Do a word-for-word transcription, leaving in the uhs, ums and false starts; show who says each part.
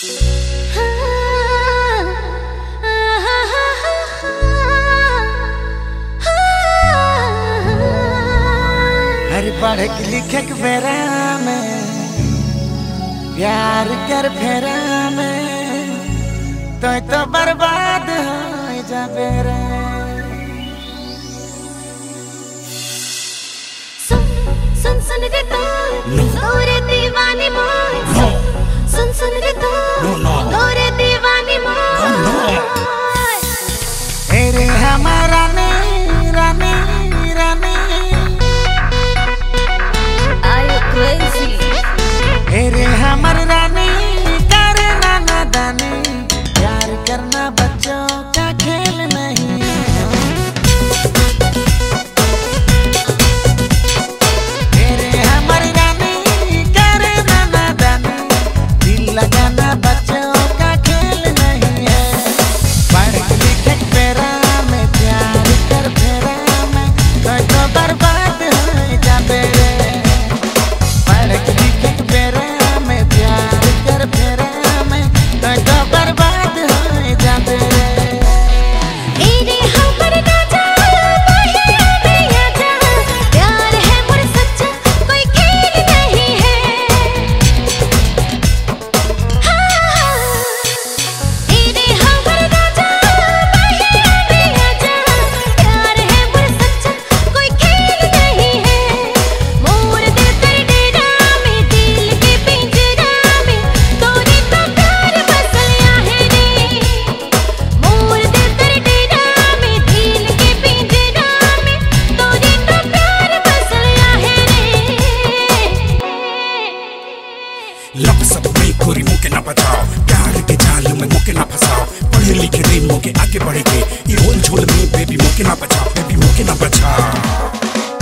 Speaker 1: हर पढ़ के लिखे के बेरा में प्यार कर फेरा में तो तो बर्बाद हो जाबे रे।
Speaker 2: सुन सुन सुन रे तो तोरे दीवानी मोर सुन सुन रे तो तोरे दीवानी मोर
Speaker 1: तेरे हमारा रानी रानी रानी
Speaker 2: Are you crazy?
Speaker 1: तेरे हमर रानी करना नादानी प्यार करना बच्चों का खेल नहीं है। तेरे हमर रानी करना नादानी दिल लगाना बच्चों का खेल नहीं है। पढ़ लिख फेरा में प्यार कर फेरा में कोई तो बर्बाद हो जाबे रे। पढ़ लिख फेरा में प्यार कर फेरा में कोई तो बर्बाद हो जाबे रे।
Speaker 2: तेरे हमर राजा महिया मेरा जा प्यार है मोर सच्चा कोई खेल नहीं है। हाँ तेरे हमर राजा महिया मेरा जा प्यार है मोर सच्चा कोई खेल नहीं है। मोर दिल कर डेरा में दिल के पिंजरा में तोरे तो प्यार बसया है रे। मोर दिल कर डेरा में दिल के पिंजरा में तोरे तो प्यार बसया है रे।
Speaker 3: लब सब में गोरी मुके ना बचाओ, प्यार के जाल में मुके ना फंसाओ। पढ़े लिखे दिन मुके आगे बढ़े के ये होल झोल में बेबी मुके ना बचाओ, बेबी मुके ना बचाओ।